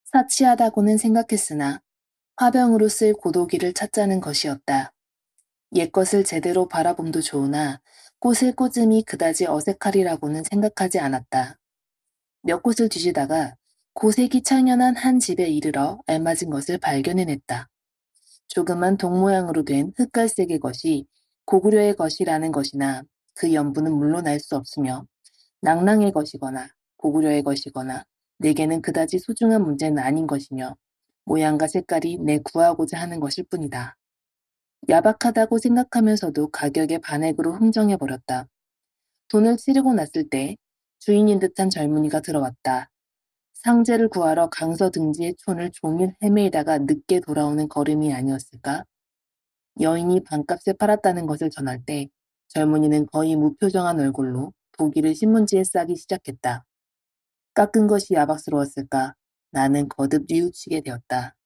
사치하다고는 생각했으나 화병으로 쓸 고도기를 찾자는 것이었다. 옛것을 제대로 바라봄도 좋으나 꽃을 꽂음이 그다지 어색하리라고는 생각하지 않았다. 몇 곳을 뒤지다가 고색이 창연한 한 집에 이르러 알맞은 것을 발견해냈다. 조그만 동 모양으로 된 흑갈색의 것이 고구려의 것이라는 것이나 그 연부는 물론 알 수 없으며 낭랑의 것이거나 고구려의 것이거나 내게는 그다지 소중한 문제는 아닌 것이며 모양과 색깔이 내 구하고자 하는 것일 뿐이다. 야박하다고 생각하면서도 가격에 반액으로 흥정해버렸다. 돈을 치르고 났을 때 주인인 듯한 젊은이가 들어왔다. 상제를 구하러 강서 등지의 촌을 종일 헤매이다가 늦게 돌아오는 걸음이 아니었을까? 여인이 반값에 팔았다는 것을 전할 때 젊은이는 거의 무표정한 얼굴로 도기를 신문지에 싸기 시작했다. 깎은 것이 야박스러웠을까? 나는 거듭 뉘우치게 되었다.